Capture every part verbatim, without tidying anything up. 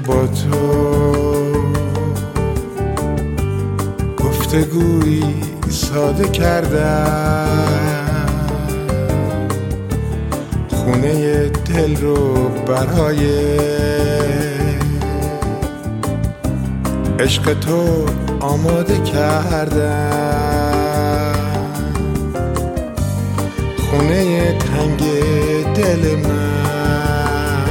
با تو گفتگویی ساده کردم، خونه دل رو برای عشق تو آماده کردم. خونه تنگ دل من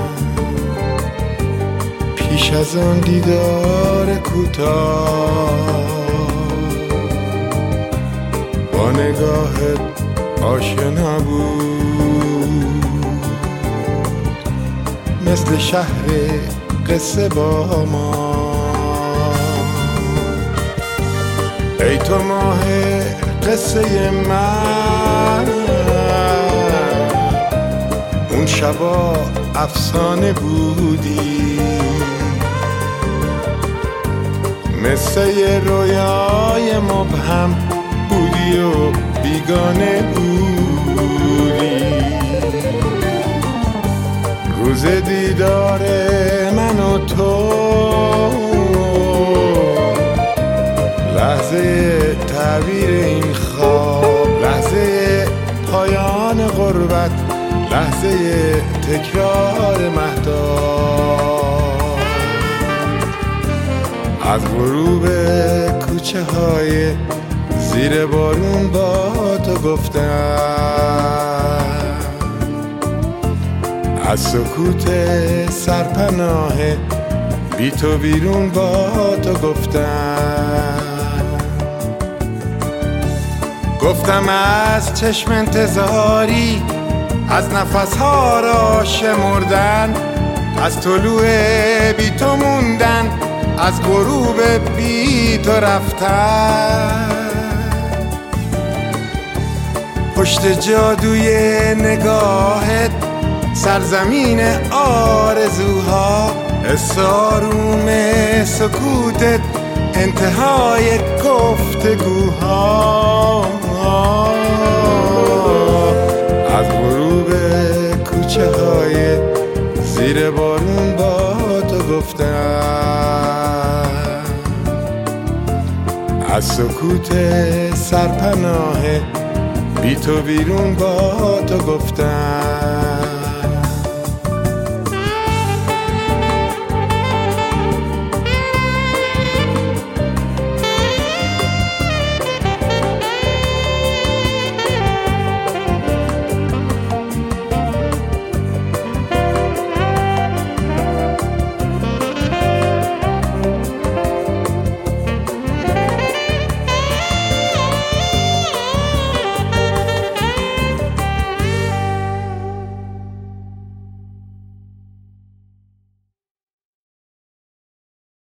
پیش از آن دیدار کوتاه با نگاهت آشنا بود، مثل شهر قصه با ما. ای تو ماه قصه من، اون شبا افسانه بودی، مثل یه رویای مبهم بودی و بیگانه بودی. روز دیدار من و تو، لحظه تعبیر این خواب، لحظه پایان غربت، لحظه تکرار مهتاب. از غروب کوچه های زیر بارون با تو گفتم، از سکوت سرپناه بی تو بیرون با تو گفتم. گفتم از چشم انتظاری، از نفسها را شمردن، از طلوع بی تو موندن، از غروب بی تو رفتن. پشت جادوی نگاهت سرزمین آرزوها، اساروم سکوتت انتهای گفتگوها. از غروب کوچه های زیر بارون با تو گفتم، از سکوت سرپناه بی تو بیرون با تو گفتم.